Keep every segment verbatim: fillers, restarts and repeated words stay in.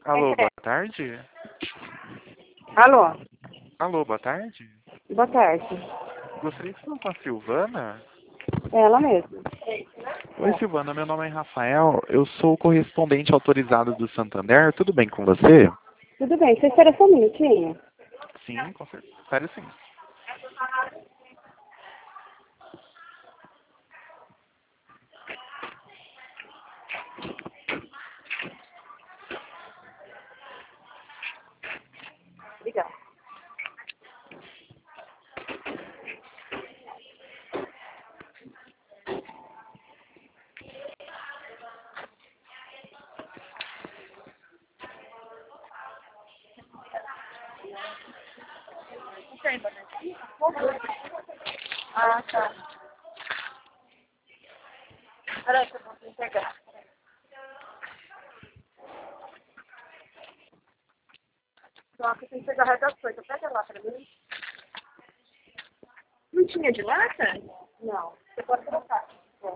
Alô, boa tarde? Alô, Alô, boa tarde? boa tarde. Gostaria de falar com a Silvana? É ela mesma. Oi, Silvana, meu nome é Rafael, eu sou o correspondente autorizado do Santander, tudo bem com você? Tudo bem, você espera só um minutinho? Sim, com certeza. Sério, sim. Obrigada. Ah, tá. Peraí que eu vou entregar. Só que tem que pegar o resto das coisas. Pega lá pra mim. Não tinha de lata? Não. Você pode colocar.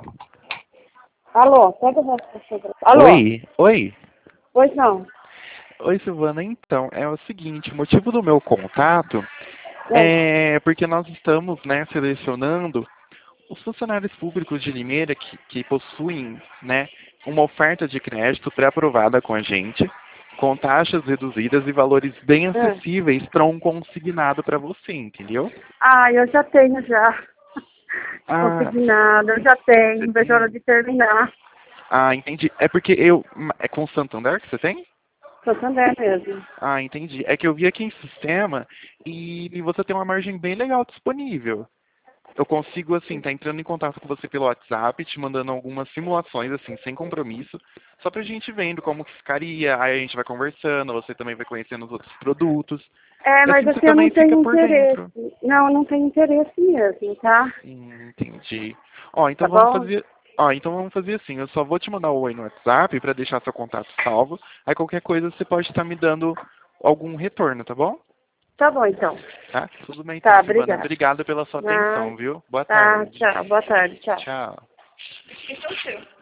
Alô, pega o resto das coisas. Alô? Oi, oi. Pois não. Oi, Silvana, então, é o seguinte, o motivo do meu contato É. é porque nós estamos, né, selecionando os funcionários públicos de Limeira que, que possuem, né, uma oferta de crédito pré-aprovada com a gente, com taxas reduzidas e valores bem É. acessíveis para um consignado para você, entendeu? Ah, eu já tenho já. Ah, Consignado, eu já tenho. você Não vejo a hora tem? de terminar. Ah, entendi. É porque eu... É com o Santander que você tem? Santander mesmo. Ah, entendi. É que eu vi aqui em sistema e você tem uma margem bem legal disponível. Eu consigo, assim, tá entrando em contato com você pelo WhatsApp, te mandando algumas simulações, assim, sem compromisso, só pra gente vendo como que ficaria, aí a gente vai conversando, você também vai conhecendo os outros produtos, É, e mas assim você assim, eu também não fica tenho por interesse. dentro. Não, eu não tenho interesse mesmo, tá? Hum, entendi. Ó, Tá então vamos bom? fazer... Ó, então vamos fazer assim, eu só vou te mandar o oi no WhatsApp pra deixar seu contato salvo, aí qualquer coisa você pode estar me dando algum retorno, tá bom? Tá bom, então. Tá? Tudo bem então, Tá, Silvana. obrigada. Obrigado pela sua Ah, atenção, viu? Boa tá, tarde. tchau. Boa tarde, tchau. Tchau.